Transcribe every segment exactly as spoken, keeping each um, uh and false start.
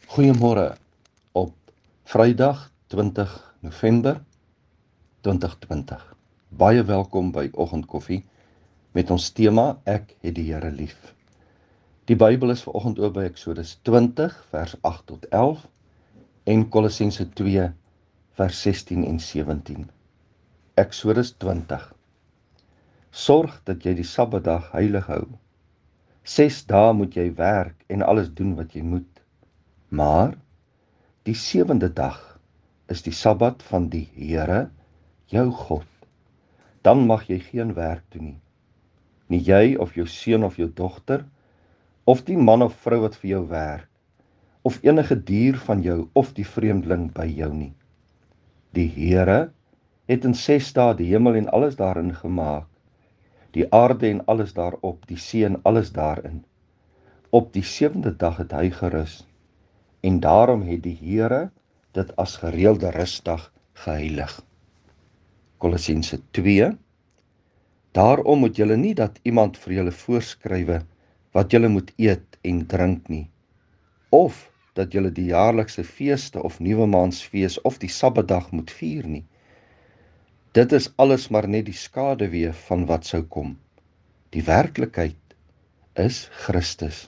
Goeiemôre op Vrydag twintig November twintig twintig. Baie welkom by Oggendkoffie met ons tema Ek het die Here lief. Die Bybel is vanoggend oop by Eksodus twintig vers agt tot elf en Kolossense twee vers sestien en sewentien. Eksodus twintig. Sorg dat jy die Sabbatdag heilig hou. Ses dae moet jy werk en alles doen wat jy moet. Maar die sewende dag is die Sabbat van die Here, jou God. Dan mag jy geen werk doen nie. Nie jy of jou seun of jou dogter, of die man of vrou wat vir jou werk, of enige dier van jou of die vreemdeling by jou nie. Die Here het in ses dae die hemel en alles daarin gemaak, die aarde en alles daarop, die see en alles daarin. Op die sewende dag het hy gerus, en daarom het die Here dit as gereelde rusdag geheilig. Kolossense twee. Daarom moet julle nie dat iemand vir julle voorskrywe wat julle moet eet en drink nie, of dat julle die jaarlikse feeste of nuwemaansfees of die Sabbatdag moet vier nie. Dit is alles maar net die skaduwee van wat sou kom. Die werklikheid is Christus.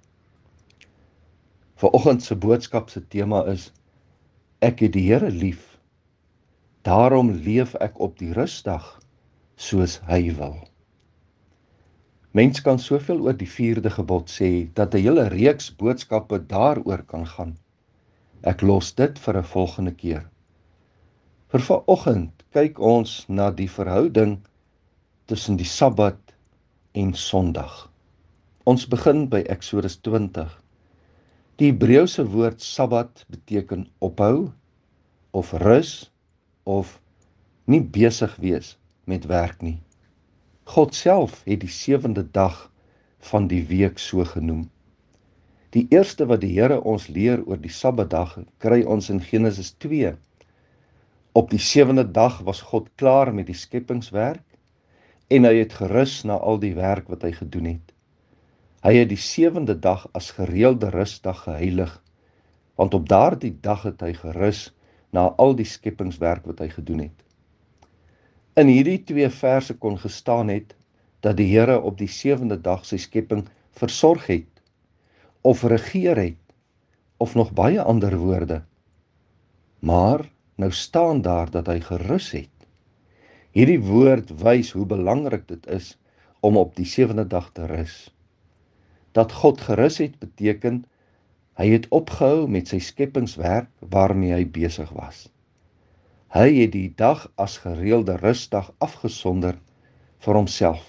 Vanoggend se boodskap se tema is Ek het die Here lief. Daarom leef ek op die rusdag soos hy wil. Mens kan soveel oor die vierde gebod sê dat 'n hele reeks boodskappe daaroor kan gaan. Ek los dit vir 'n volgende keer. Vir vanoggend kyk ons na die verhouding tussen die Sabbat en Sondag. Ons begin by Eksodus twintig. Die Hebreëse woord Sabbat beteken ophou, of rus, of nie besig wees met werk nie. God self het die sewende dag van die week so genoem. Die eerste wat die Here ons leer oor die Sabbatdag kry ons in Genesis twee. Op die sewende dag was God klaar met die skepingswerk en hy het gerus na al die werk wat hy gedoen het. Hy het die sewende dag as gereelde rusdag geheilig, want op daardie dag het hy gerus na al die skepingswerk wat hy gedoen het. In hierdie twee verse kon gestaan het, dat die Here op die sewende dag sy skepping versorg het, of regeer het, of nog baie ander woorde. Maar nou staan daar dat hy gerus het. Hierdie woord wys hoe belangrik dit is om op die sewende dag te rus. Dat God gerus het beteken, hy het opgehou met sy skepingswerk waarmee hy besig was. Hy het die dag as gereelde rusdag afgesonder vir homself.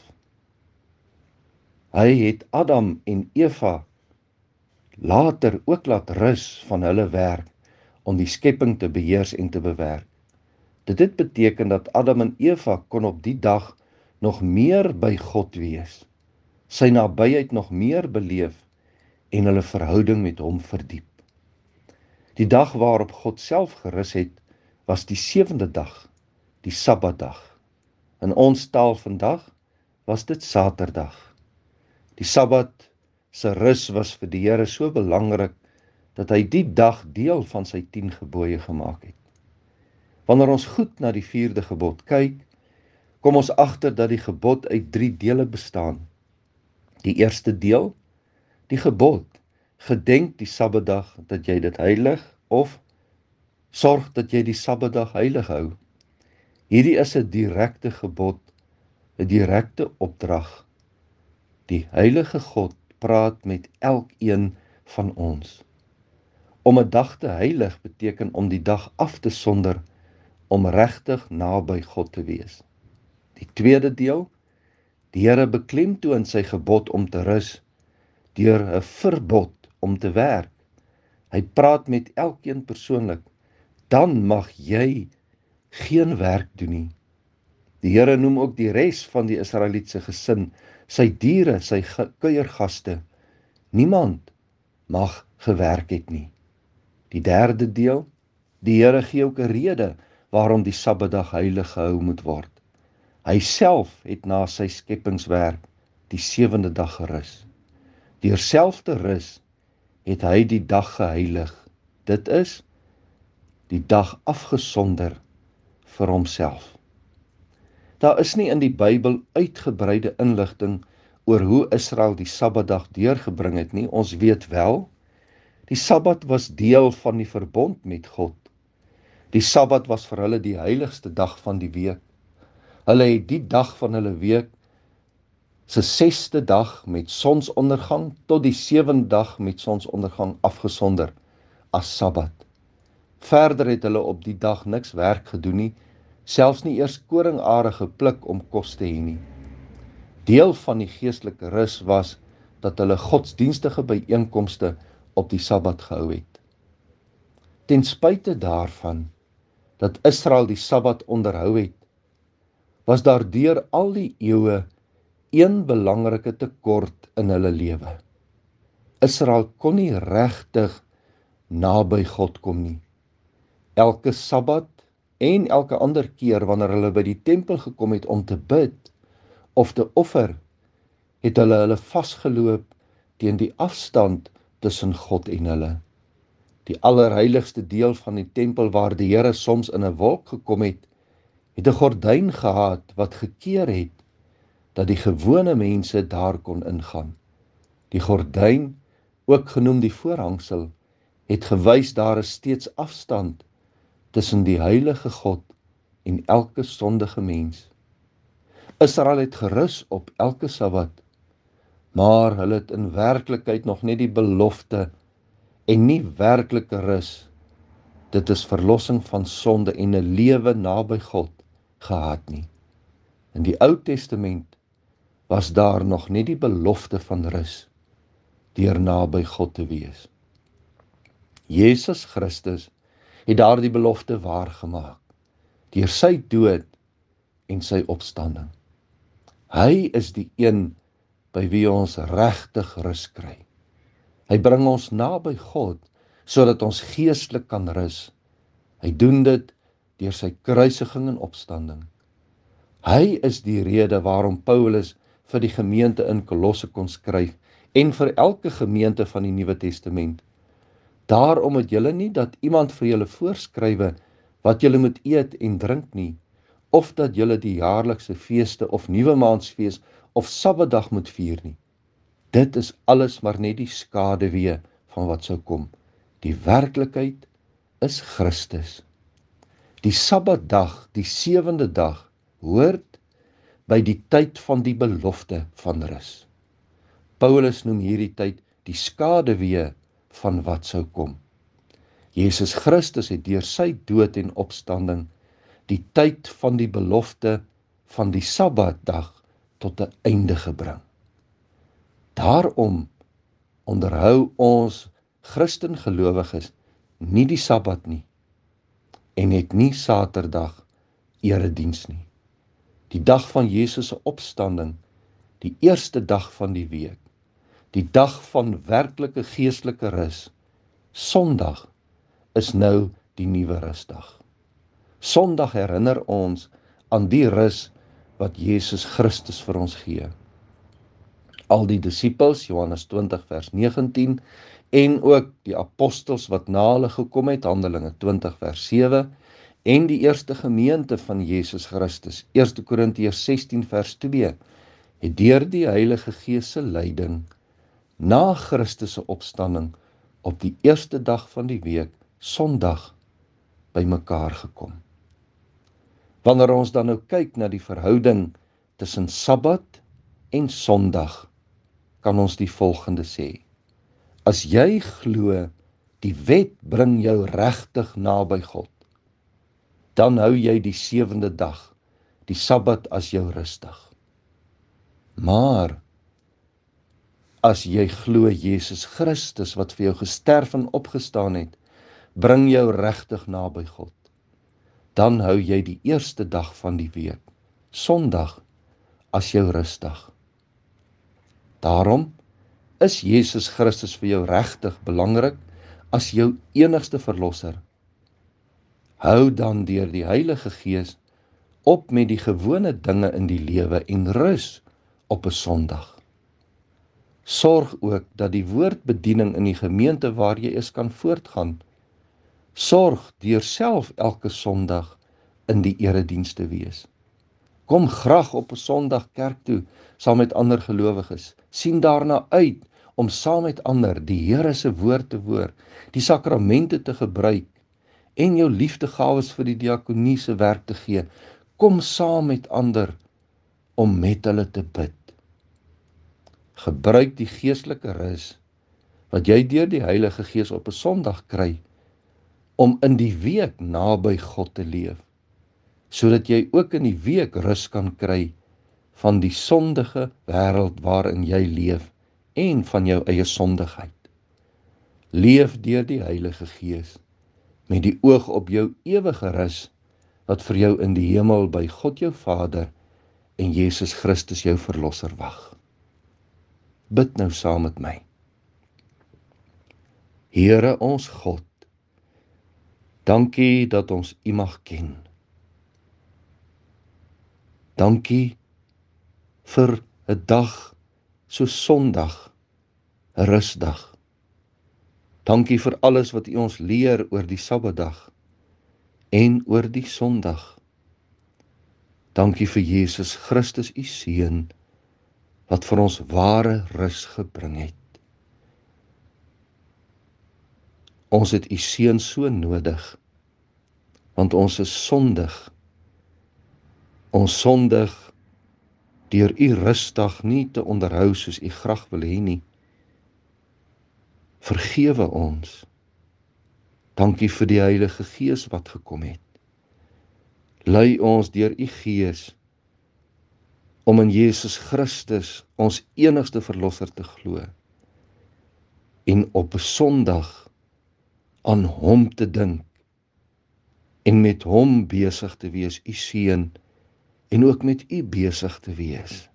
Hy het Adam en Eva later ook laat rus van hulle werk om die skepping te beheers en te bewerk. Dit het beteken dat Adam en Eva kon op die dag nog meer by God wees, sy nabyheid nog meer beleef en hulle verhouding met hom verdiep. Die dag waarop God self gerus het, was die sewende dag, die Sabbatdag. In ons taal vandag was dit Saterdag. Die Sabbat se rus was vir die Here so belangrik dat hy die dag deel van sy tien gebooie gemaak het. Wanneer ons goed na die vierde gebod kyk, kom ons agter dat die gebod uit drie dele bestaan. Die eerste deel, die gebod, gedenk die Sabbatdag dat jy dit heilig, of sorg dat jy die Sabbatdag heilig hou. Hierdie is 'n direkte gebod, 'n direkte opdrag. Die heilige God praat met elkeen van ons. Om 'n dag te heilig beteken om die dag af te sonder, om regtig naby God te wees. Die tweede deel, die Here beklemtoon sy gebod om te rus, deur 'n verbod om te werk. Hy praat met elkeen persoonlik, dan mag jy geen werk doen nie. Die Here noem ook die res van die Israelietse gesin, sy diere, sy kuiergaste. Niemand mag gewerk het nie. Die derde deel, die Here gee ook 'n rede waarom die Sabbatdag heilig gehou moet word. Hy self het na sy skepingswerk die sewende dag gerus. Deur self te rus, het hy die dag geheilig Dit is die dag afgesonder vir homself. Daar is nie in die Bybel uitgebreide inligting oor hoe Israel die Sabbatdag deurgebring het nie. Ons weet wel, die Sabbat was deel van die verbond met God. Die Sabbat was vir hulle die heiligste dag van die week. Hulle het die dag van hulle week se sesde dag met sonsondergang tot die sewende dag met sonsondergang afgesonder as Sabbat. Verder het hulle op die dag niks werk gedoen nie, selfs nie eers koringare gepluk om kos te hê nie. Deel van die geestelike rus was dat hulle godsdienstige byeenkomste op die Sabbat gehou het. Ten spyte daarvan dat Israel die Sabbat onderhou het, was daar deur al die eeue een belangrike tekort in hulle lewe. Israel kon nie regtig naby God kom nie. Elke Sabbat en elke ander keer wanneer hulle by die tempel gekom het om te bid of te offer, het hulle hulle vasgeloop teen die afstand tussen God en hulle. Die allerheiligste deel van die tempel waar die Here soms in 'n wolk gekom het, het 'n gordyn gehad wat gekeer het dat die gewone mense daar kon ingaan. Die gordyn, ook genoem die voorhangsel, het gewys daar is steeds afstand tussen die heilige God en elke sondige mens. Israel het gerus op elke Sabbat, maar hulle het in werklikheid nog net die belofte en nie werklike rus, dit is verlossing van sonde en 'n lewe naby God, gehad nie. In die Ou Testament was daar nog net die belofte van rus, deur naby God te wees. Jesus Christus het daardie belofte waargemaak, deur sy dood en sy opstanding. Hy is die een by wie ons regtig rus kry. Hy bring ons naby God, sodat ons geestelik kan rus. Hy doen dit deur sy kruisiging en opstanding. Hy is die rede waarom Paulus vir die gemeente in Kolosse kon skryf, en vir elke gemeente van die Nuwe Testament. Daarom het julle nie dat iemand vir julle voorskrywe wat julle moet eet en drink nie, of dat julle die jaarlikse feeste of nuwe maansfees of Sabbatdag moet vier nie. Dit is alles maar net die skaduwee van wat sou kom. Die werklikheid is Christus. Die Sabbatdag, die sewende dag, hoort by die tyd van die belofte van rus. Paulus noem hierdie tyd die skaduwee van wat sou kom. Jesus Christus het deur sy dood en opstanding die tyd van die belofte van die Sabbatdag tot 'n einde gebring. Daarom onderhou ons Christen gelowiges nie die Sabbat nie en het nie Saterdag erediens nie. Die dag van Jesus se opstanding, die eerste dag van die week, die dag van werklike geestelike rus, Sondag, is nou die nuwe rusdag. Sondag herinner ons aan die rus wat Jesus Christus vir ons gee. Al die disippels, Johannes twintig vers negentien, en ook die apostels wat na hulle gekom het, Handelinge twintig vers sewe, en die eerste gemeente van Jesus Christus, eerste Korintiërs sestien vers twee, het deur die Heilige Gees se leiding na Christus se opstanding op die eerste dag van die week, Sondag, by mekaar gekom. Wanneer ons dan nou kyk na die verhouding tussen Sabbat en Sondag, kan ons die volgende sê. As jy glo, die wet bring jou regtig naby God, dan hou jy die sewende dag, die Sabbat as jou rusdag. Maar, as jy glo Jesus Christus wat vir jou gesterf en opgestaan het, bring jou regtig naby God, dan hou jy die eerste dag van die week, Sondag, as jou rusdag. Daarom is Jesus Christus vir jou regtig belangrik as jou enigste verlosser. Hou dan deur die Heilige Gees op met die gewone dinge in die lewe en rus op 'n Sondag. Sorg ook dat die woordbediening in die gemeente waar jy is kan voortgaan. Sorg deur self elke Sondag in die erediens te wees. Kom graag op 'n Sondag kerk toe, saam met ander gelowiges. Sien daarna uit om saam met ander die Here se woord te hoor, die sakramente te gebruik en jou liefdegawes vir die diakonie se werk te gee. Kom saam met ander om met hulle te bid. Gebruik die geestelike rus wat jy deur die Heilige Gees op 'n Sondag kry om in die week naby God te leef, sodat jy ook in die week rus kan kry van die sondige wêreld waarin jy leef en van jou eie sondigheid. Leef deur die Heilige Gees met die oog op jou ewige rus wat vir jou in die hemel by God jou Vader en Jesus Christus jou verlosser wag. Bid nou saam met my. Here ons God, dankie dat ons U mag ken. Dankie vir 'n dag so Sondag, 'n rusdag. Dankie vir alles wat U ons leer oor die Sabbatdag en oor die Sondag. Dankie vir Jesus Christus, U Seun, wat vir ons ware rus gebring het. Ons het U Seun so nodig, want ons is sondig. Ons sondig deur U rusdag nie te onderhou soos U graag wil hê nie. Vergewe ons. Dankie vir die Heilige Gees wat gekom het. Lei ons deur U Gees om in Jesus Christus, ons enigste verlosser, te glo en op 'n Sondag aan Hom te dink en met Hom besig te wees, U Seun, en ook met U besig te wees.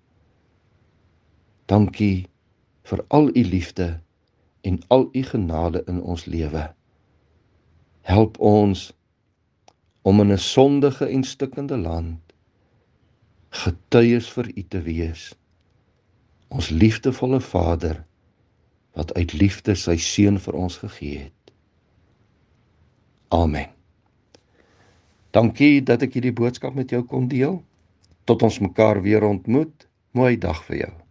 Dankie vir al U liefde en al U genade in ons lewe. Help ons om in 'n sondige en stikkende land getuies vir U te wees. Ons liefdevolle Vader, wat uit liefde sy Seun vir ons gegee het. Amen. Dankie dat ek hierdie boodskap met jou kon deel. Tot ons mekaar weer ontmoet. Mooi dag vir jou.